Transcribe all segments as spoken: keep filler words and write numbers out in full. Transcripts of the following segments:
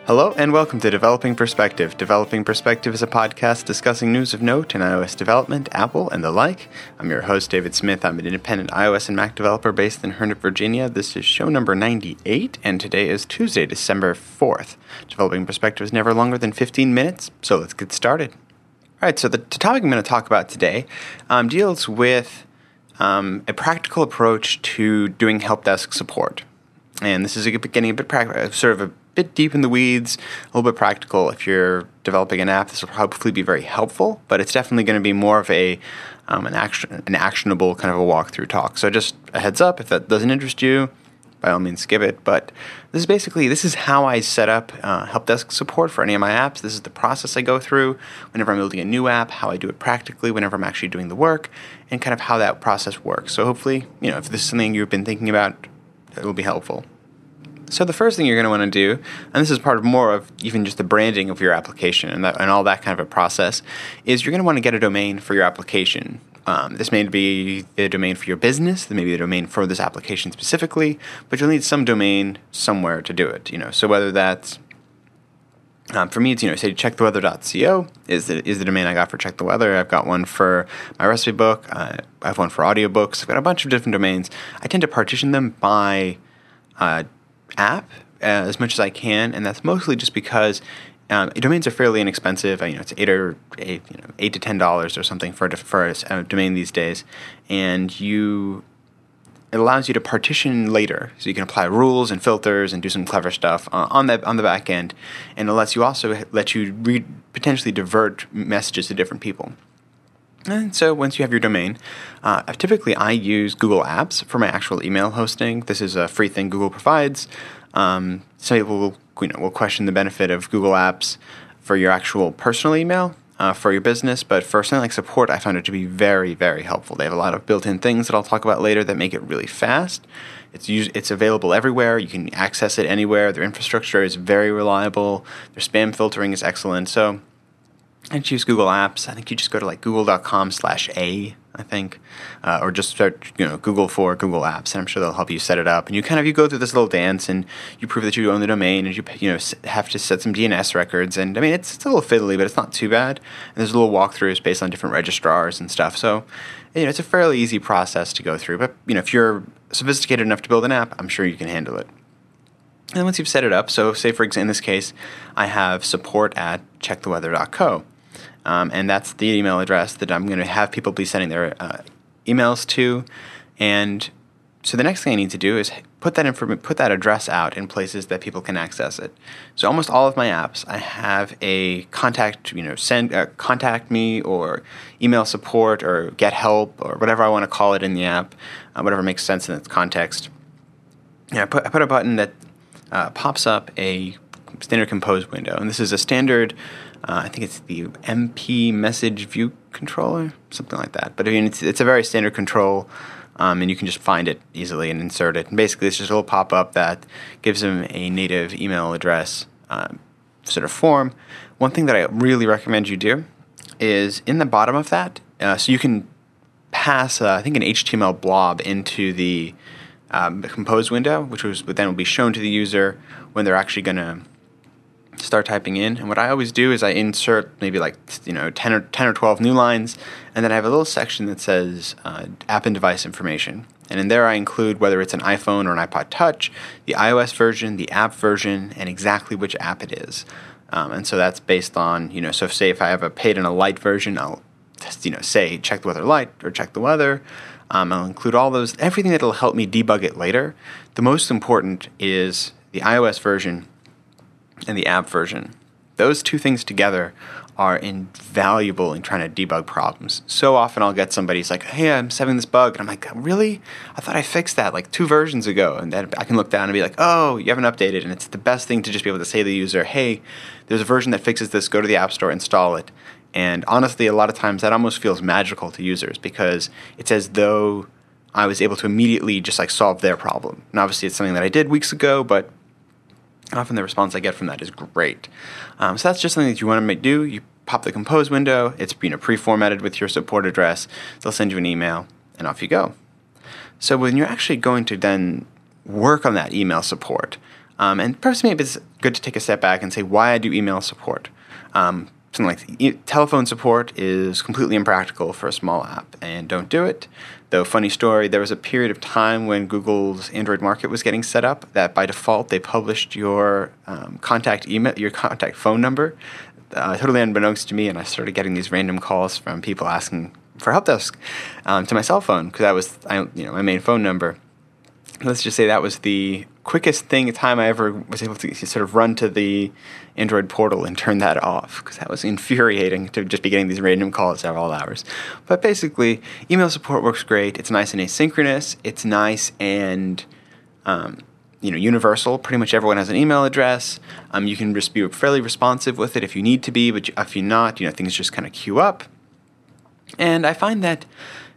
Hello and welcome to Developing Perspective. Developing Perspective is a podcast discussing news of note in iOS development, Apple, and the like. I'm your host, David Smith. I'm an independent iOS and Mac developer based in Herndon, Virginia. This is show number ninety-eight, and today is Tuesday, December fourth. Developing Perspective is never longer than fifteen minutes, so let's get started. All right, so the, the topic I'm going to talk about today um, deals with um, a practical approach to doing help desk support. And this is a, getting a bit practical, sort of a bit deep in the weeds, a little bit practical. If you're developing an app, this will hopefully be very helpful, but it's definitely going to be more of a um, an action, an actionable kind of a walkthrough talk. So just a heads up, if that doesn't interest you, by all means skip it. But this is basically, this is how I set up uh, help desk support for any of my apps. This is the process I go through whenever I'm building a new app, how I do it practically whenever I'm actually doing the work, and kind of how that process works. So hopefully, you know, if this is something you've been thinking about, it will be helpful. So the first thing you're going to want to do, and this is part of more of even just the branding of your application and, that, and all that kind of a process, is you're going to want to get a domain for your application. Um, this may be a domain for your business, there may be a domain for this application specifically, but you'll need some domain somewhere to do it. You know, so whether that's um, for me, it's you know, say check the weather dot co is the is the domain I got for Check the Weather. I've got one for my recipe book. Uh, I have one for audiobooks. I've got a bunch of different domains. I tend to partition them by Uh, app uh, as much as I can, and that's mostly just because um, domains are fairly inexpensive. You know, it's eight or eight, you know, eight to ten dollars or something for a, for a domain these days, and you it allows you to partition later, so you can apply rules and filters and do some clever stuff uh, on the on the back end, and it lets you also let you re- potentially divert messages to different people. And so once you have your domain, uh, typically I use Google Apps for my actual email hosting. This is a free thing Google provides. Um, some people will, you know, will question the benefit of Google Apps for your actual personal email, uh, for your business, but for something like support, I found it to be very, very helpful. They have a lot of built-in things that I'll talk about later that make it really fast. It's us- it's available everywhere. You can access it anywhere. Their infrastructure is very reliable. Their spam filtering is excellent. So I choose Google Apps. I think you just go to like google.com slash A, I think, uh, or just start, you know, Google for Google Apps, and I'm sure they'll help you set it up. And you kind of, you go through this little dance, and you prove that you own the domain, and you, you know, have to set some D N S records. And I mean, it's, it's a little fiddly, but it's not too bad. And there's a little walkthroughs based on different registrars and stuff. So, you know, it's a fairly easy process to go through. But, you know, if you're sophisticated enough to build an app, I'm sure you can handle it. And once you've set it up, so say for example, in this case, I have support at check the weather dot co. Um, and that's the email address that I'm going to have people be sending their uh, emails to. And so the next thing I need to do is put that inform- put that address out in places that people can access it. So almost all of my apps, I have a contact, you know, send uh, contact me or email support or get help or whatever I want to call it in the app, uh, whatever makes sense in its context. And I put I put a button that uh, pops up a standard compose window, and this is a standard. Uh, I think it's the M P message view controller, something like that. But I mean, it's it's a very standard control, um, and you can just find it easily and insert it. And basically, it's just a little pop-up that gives them a native email address um, sort of form. One thing that I really recommend you do is in the bottom of that, uh, so you can pass, uh, I think, an H T M L blob into the um, compose window, which was then will be shown to the user when they're actually going to start typing in. And what I always do is I insert maybe like, you know, ten or ten or twelve new lines, and then I have a little section that says uh, app and device information. And in there I include whether it's an iPhone or an iPod Touch, the iOS version, the app version, and exactly which app it is. Um, and so that's based on, you know, so say if I have a paid and a light version, I'll just, you know, say check the weather light or check the weather. Um, I'll include all those, everything that'll help me debug it later. The most important is the iOS version and the app version. Those two things together are invaluable in trying to debug problems. So often I'll get somebody who's like, hey, I'm having this bug. And I'm like, really? I thought I fixed that like two versions ago. And then I can look down and be like, oh, you haven't updated. And it's the best thing to just be able to say to the user, hey, there's a version that fixes this. Go to the App Store, install it. And honestly, a lot of times that almost feels magical to users because it's as though I was able to immediately just like solve their problem. And obviously it's something that I did weeks ago, but often the response I get from that is great. Um, so that's just something that you want to do. You pop the compose window. It's, you know, pre-formatted with your support address. They'll send you an email, and off you go. So when you're actually going to then work on that email support, Um, and perhaps maybe it's good to take a step back and say why I do email support. Um, something like e- telephone support is completely impractical for a small app, and don't do it. Though, funny story, there was a period of time when Google's Android Market was getting set up that by default they published your um, contact email, your contact phone number, uh, totally unbeknownst to me, and I started getting these random calls from people asking for help desk um, to my cell phone because that was I, you know my main phone number. Let's just say that was the quickest thing time I ever was able to sort of run to the Android portal and turn that off, because that was infuriating to just be getting these random calls at all hours. But basically, email support works great. It's nice and asynchronous. It's nice and um, you know universal. Pretty much everyone has an email address. Um, you can just be fairly responsive with it if you need to be, but if you're not, you know things just kind of queue up. And I find that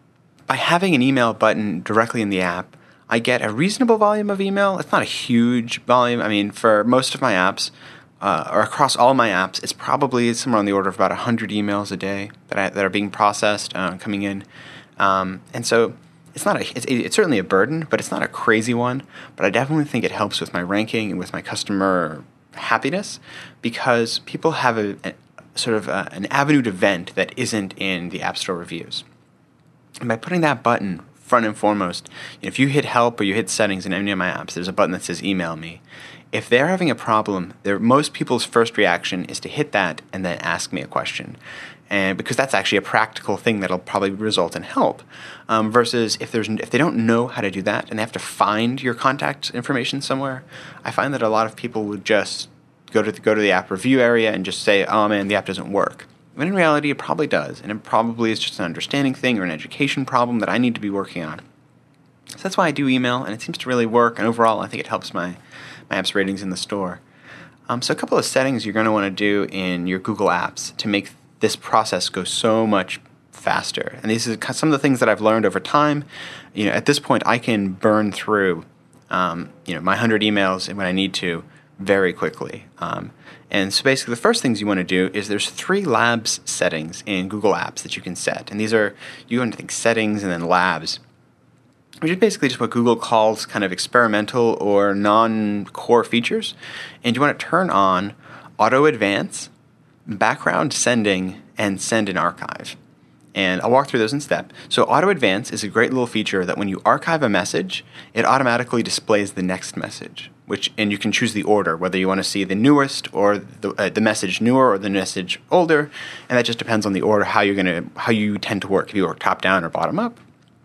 by having an email button directly in the app, I get a reasonable volume of email. It's not a huge volume. I mean, for most of my apps, uh, or across all my apps, it's probably somewhere on the order of about one hundred emails a day that I, that are being processed, uh, coming in. Um, and so it's not a, it's, it's certainly a burden, but it's not a crazy one. But I definitely think it helps with my ranking and with my customer happiness, because people have a, a sort of a, an avenue to vent that isn't in the App Store reviews. And by putting that button front and foremost, if you hit help or you hit settings in any of my apps, there's a button that says email me. If they're having a problem, most people's first reaction is to hit that and then ask me a question. And because that's actually a practical thing that'll probably result in help. Um, versus if there's if they don't know how to do that and they have to find your contact information somewhere, I find that a lot of people would just go to the, go to the app review area and just say, oh man, the app doesn't work. When in reality, it probably does, and it probably is just an understanding thing or an education problem that I need to be working on. So that's why I do email, and it seems to really work, and overall, I think it helps my, my app's ratings in the store. Um, so a couple of settings you're going to want to do in your Google Apps to make this process go so much faster. And these are some of the things that I've learned over time. You know, at this point, I can burn through um, you know, my one hundred emails when I need to very quickly. Um, and so basically the first things you want to do is there's three labs settings in Google Apps that you can set. And these are, you go into think settings and then labs, which is basically just what Google calls kind of experimental or non-core features. And you want to turn on auto advance, background sending, and send in archive. And I'll walk through those in step. So auto advance is a great little feature that when you archive a message, it automatically displays the next message, which and you can choose the order, whether you want to see the newest or the, uh, the message newer or the message older, and that just depends on the order how you're gonna how you tend to work. If you work top down or bottom up.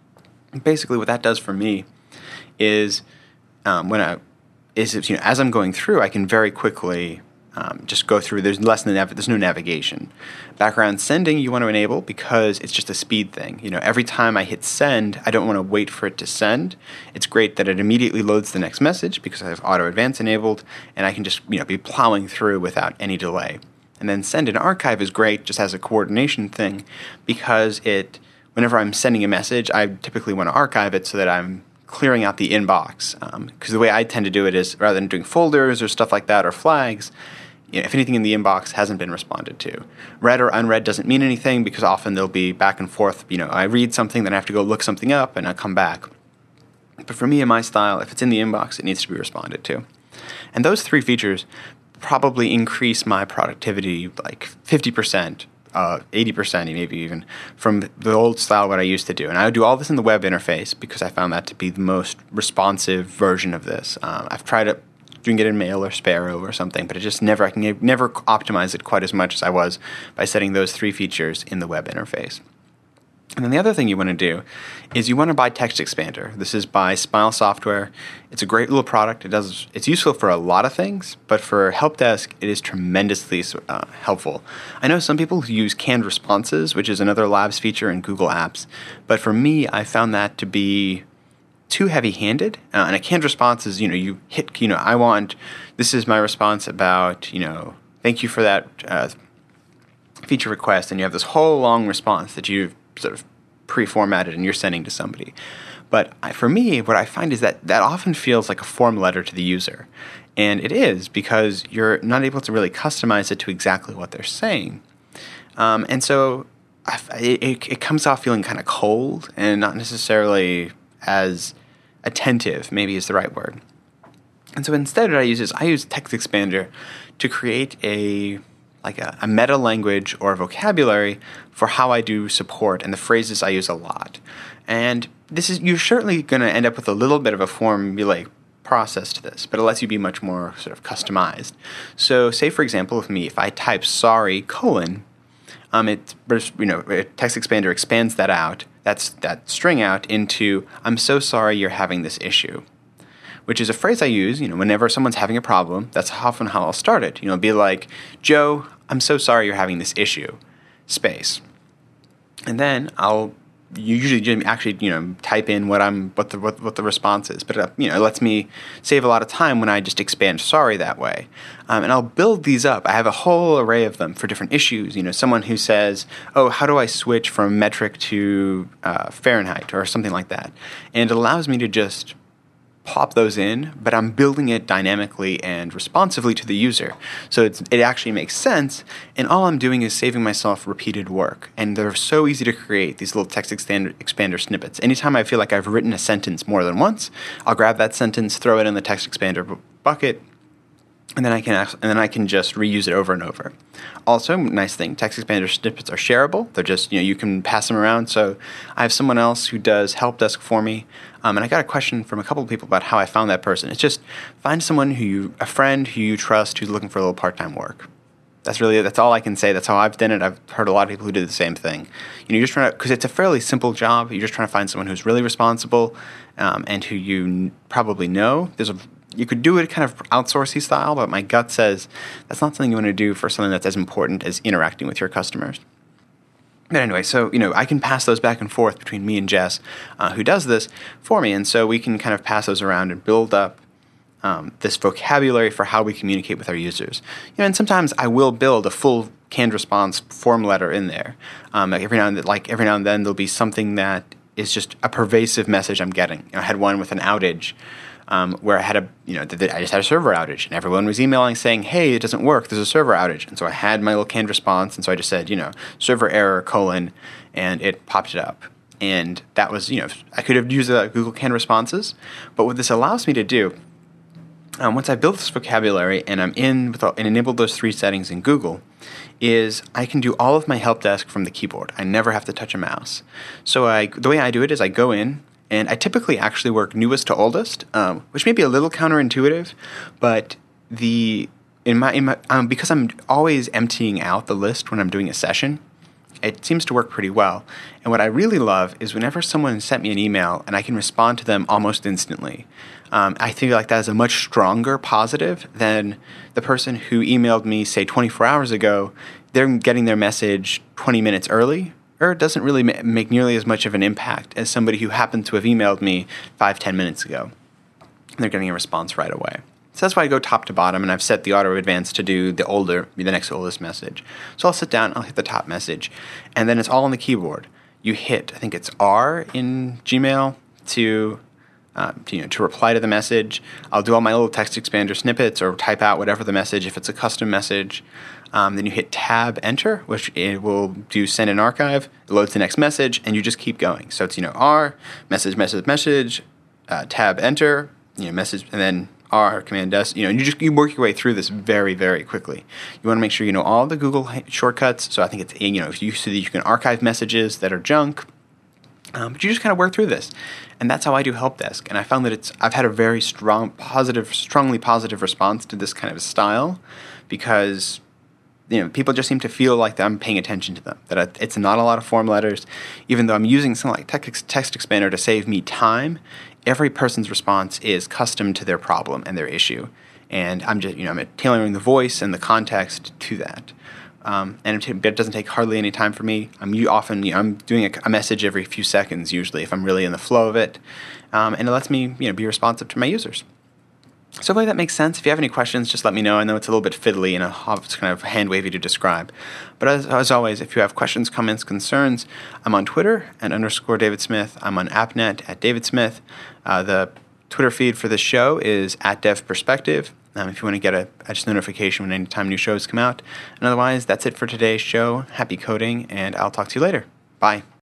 And basically, what that does for me is um, when I is you know as I'm going through, I can very quickly Um, just go through. There's less than nav- there's no navigation. Background sending you want to enable because it's just a speed thing. You know, every time I hit send, I don't want to wait for it to send. It's great that it immediately loads the next message because I have auto advance enabled, and I can just you know be plowing through without any delay. And then send and archive is great just as a coordination thing because it whenever I'm sending a message, I typically want to archive it so that I'm clearing out the inbox. Because um, the way I tend to do it is rather than doing folders or stuff like that or flags. You know, if anything in the inbox hasn't been responded to. Read or unread doesn't mean anything because often they'll be back and forth. You know, I read something, then I have to go look something up, and I come back. But for me and my style, if it's in the inbox, it needs to be responded to. And those three features probably increase my productivity like fifty percent, uh, eighty percent maybe even, from the old style what I used to do. And I would do all this in the web interface because I found that to be the most responsive version of this. Um, I've tried it. You can get it in Mail or Sparrow or something, but it just never I can never optimize it quite as much as I was by setting those three features in the web interface. And then the other thing you want to do is you want to buy Text Expander. This is by Smile Software. It's a great little product. It does it's useful for a lot of things, but for help desk, it is tremendously uh, helpful. I know some people use canned responses, which is another Labs feature in Google Apps, but for me, I found that to be too heavy-handed, uh, and a canned response is, you know, you hit, you know, I want, this is my response about, you know, thank you for that uh, feature request, and you have this whole long response that you've sort of pre-formatted and you're sending to somebody. But I, for me, what I find is that that often feels like a form letter to the user, and it is because you're not able to really customize it to exactly what they're saying. Um, and so I, it, it comes off feeling kind of cold and not necessarily as attentive, maybe is the right word. And so instead what I use is I use TextExpander to create a like a, a meta language or vocabulary for how I do support and the phrases I use a lot. And this is you're certainly going to end up with a little bit of a formulaic process to this, but it lets you be much more sort of customized. So say, for example, with me, if I type sorry colon, um, it you know TextExpander expands that out, that's that string out into I'm so sorry you're having this issue, which is a phrase I use, you know, whenever someone's having a problem. That's often how I'll start it. You know, be like, Joe, I'm so sorry you're having this issue, space. And then I'll usually actually, you know, type in what I'm, what the, what, what the response is. But, uh, you know, it lets me save a lot of time when I just expand sorry that way. Um, and I'll build these up. I have a whole array of them for different issues. You know, someone who says, oh, how do I switch from metric to uh, Fahrenheit or something like that? And it allows me to just pop those in, but I'm building it dynamically and responsively to the user. So it's, it actually makes sense, and all I'm doing is saving myself repeated work. And they're so easy to create, these little text expander, expander snippets. Anytime I feel like I've written a sentence more than once, I'll grab that sentence, throw it in the text expander bu- bucket, and then I can and then I can just reuse it over and over. Also, nice thing, TextExpander snippets are shareable. They're just, you know, you can pass them around. So I have someone else who does help desk for me, um, and I got a question from a couple of people about how I found that person. It's just find someone who you, a friend who you trust who's looking for a little part-time work. That's really, that's all I can say. That's how I've done it. I've heard a lot of people who do the same thing. You know, you're just trying to, because it's a fairly simple job. You're just trying to find someone who's really responsible um, and who you n- probably know. There's a You could do it kind of outsourcey style, but my gut says that's not something you want to do for something that's as important as interacting with your customers. But anyway, so, you know, I can pass those back and forth between me and Jess, uh, who does this for me. And so we can kind of pass those around and build up um, this vocabulary for how we communicate with our users. You know, and sometimes I will build a full canned response form letter in there. Um, like every now and then, like every now and then there'll be something that is just a pervasive message I'm getting. You know, I had one with an outage. Um, where I had a, you know, th- th- I just had a server outage, and everyone was emailing saying, "Hey, it doesn't work. There's a server outage." And so I had my little canned response, and so I just said, you know, server error colon, and it popped it up. And that was, you know, I could have used uh, Google canned responses, but what this allows me to do, um, once I built this vocabulary and I'm in with all, and enabled those three settings in Google, is I can do all of my help desk from the keyboard. I never have to touch a mouse. So I, the way I do it is I go in. And I typically actually work newest to oldest, um, which may be a little counterintuitive, but the in my, in my um, because I'm always emptying out the list when I'm doing a session, it seems to work pretty well. And what I really love is whenever someone sent me an email and I can respond to them almost instantly. Um, I feel like that is a much stronger positive than the person who emailed me, say, twenty-four hours ago. They're getting their message twenty minutes early. Or it doesn't really ma- make nearly as much of an impact as somebody who happened to have emailed me five, ten minutes ago. And they're getting a response right away. So that's why I go top to bottom, and I've set the auto advance to do the older, the next oldest message. So I'll sit down, I'll hit the top message, and then it's all on the keyboard. You hit, I think it's R in Gmail to, uh, to, you know, to reply to the message. I'll do all my little text expander snippets or type out whatever the message, if it's a custom message. Um, then you hit tab enter, which it will do send and archive. It loads the next message, and you just keep going. So it's, you know, R, message, message, message, uh, tab enter, you know, message, and then R, command S, you know, and you just you work your way through this very, very quickly. You want to make sure you know all the Google shortcuts. So I think it's, you know, if you, so that you can archive messages that are junk. Um, but you just kind of work through this. And that's how I do help desk. And I found that it's, I've had a very strong, positive, strongly positive response to this kind of style because, you know, people just seem to feel like I'm paying attention to them, that it's not a lot of form letters. Even though I'm using something like text, text expander to save me time, every person's response is custom to their problem and their issue. And I'm just, you know, I'm tailoring the voice and the context to that. Um, and it, it doesn't take hardly any time for me. I'm often, you know, I'm doing a, a message every few seconds usually if I'm really in the flow of it. Um, and it lets me, you know, be responsive to my users. So hopefully that makes sense. If you have any questions, just let me know. I know it's a little bit fiddly and it's kind of hand-wavy to describe. But as, as always, if you have questions, comments, concerns, I'm on Twitter at underscore David Smith. I'm on AppNet at David Smith. Uh, the Twitter feed for this show is at DevPerspective. Um, if you want to get a, a just notification when any time new shows come out. And otherwise, that's it for today's show. Happy coding, and I'll talk to you later. Bye.